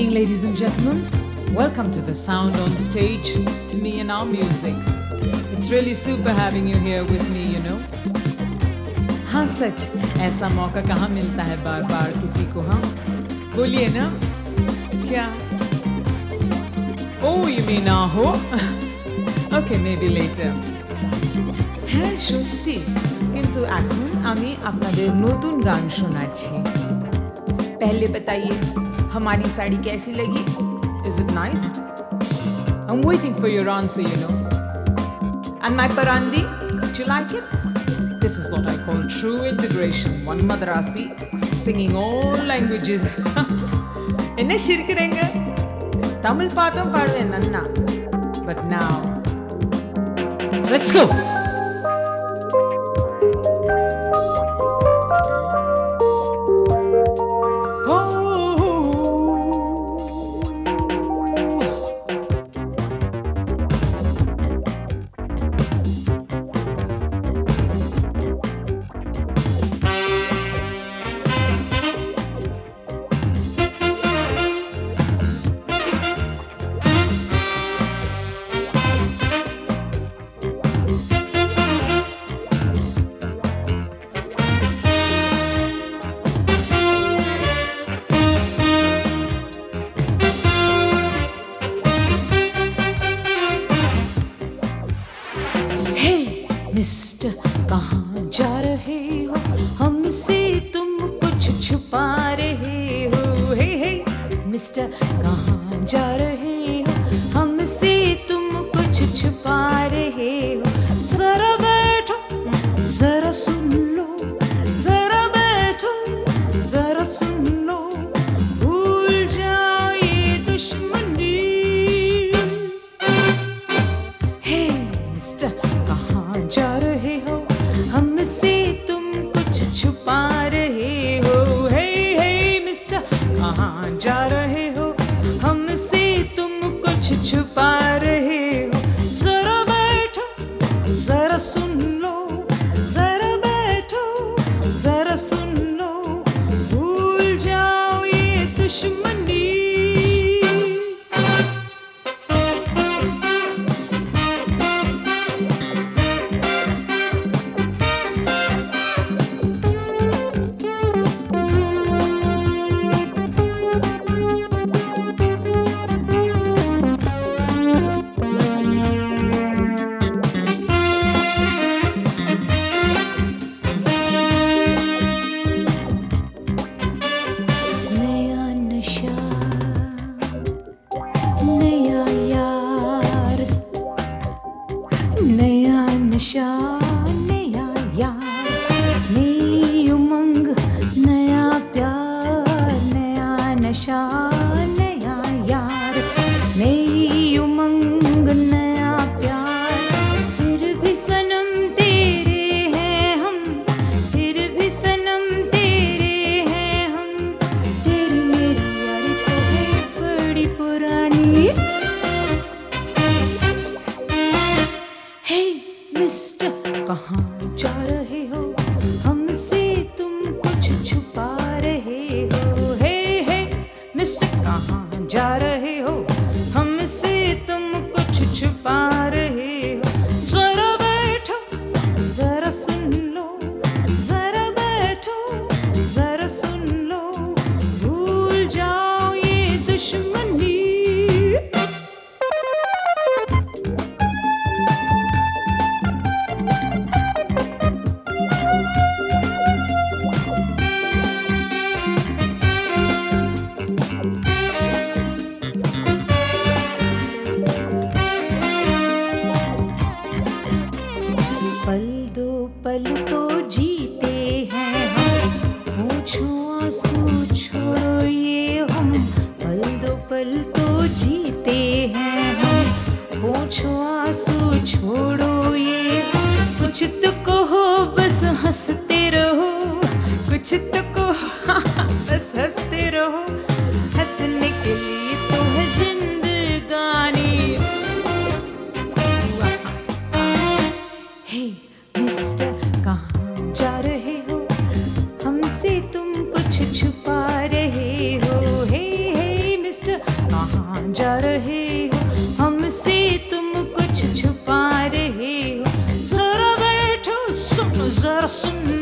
evening, ladies and gentlemen. Welcome to the Sound on Stage, to me and our music. It's really super having you here with me, you know. हाँ सच, ऐसा मौका कहाँ मिलता है बार बार किसी को, हाँ? बोलिए ना, क्या? Oh, you mean आहो? Okay, maybe later. হ্যাঁ সত্যি, কিন্তু এখন আমি আপনাদের নতুন গান শোনাচ্ছি। पहले बताइए, हमारी साड़ी कैसी लगी? Is it nice? I'm waiting for your answer, you know. And my parandi, do you like it? This is what I call true integration. One Madrasi singing all languages. Enna shirkirenga? Tamil paathum paadven nanna. But now, let's go. Mister कहाँ जा रहे हो, हमसे तुम कुछ छुपा रहे हो। हे हे मिस्टर कहाँ जा रहे हो, हमसे तुम कुछ छुपा रहे हो। जरा बैठो जरा सुन लो, जरा बैठो जरा सुन लो, भूल जाओ ये दुश्मनी। हे मिस्टर जा रहे हो, हमसे तुम कुछ छुपा रहे हो। हे हे मिस्टर कहाँ जा रहे हो, हमसे तुम कुछ छुपा रहे हो। जरा बैठो जरा सुन लो, जरा बैठो जरा सुन लो, भूल जाओ ये दुश्मनी। नया नशा नया यार, नई उमंग नया प्यार। नया नशा नया यार, नई उमंग नया प्यार। फिर भी सनम तेरे हैं हम, फिर भी सनम तेरे हैं हम। तेरी मेरी यारी तो है बड़ी पुरानी। हे मिस्टर कहाँ जा रहे हो, हमसे तुम कुछ छुपा रहे हो। हे हे मिस्टर कहाँ जा रहे हो, हमसे तुम कुछ छुपा रहे हो। जरा बैठो जरा सुन लो, जरा बैठो जरा सुन लो, भूल जाओ ये दुश्मनी। पल दो पल तो जीते हैं हम, पूछो आंसू छोड़ो ये हम। पल दो पल तो जीते हैं हम, पूछो आंसू छोड़ो ये। कुछ तो कहो बस हंसते रहो, कुछ तो कहो बस हंसते रहो। हंसने के लिए तो है जिंदगानी। हे मिस्टर कहाँ जा रहे हो, हमसे तुम कुछ छुपा रहे हो। हे हे मिस्टर सुन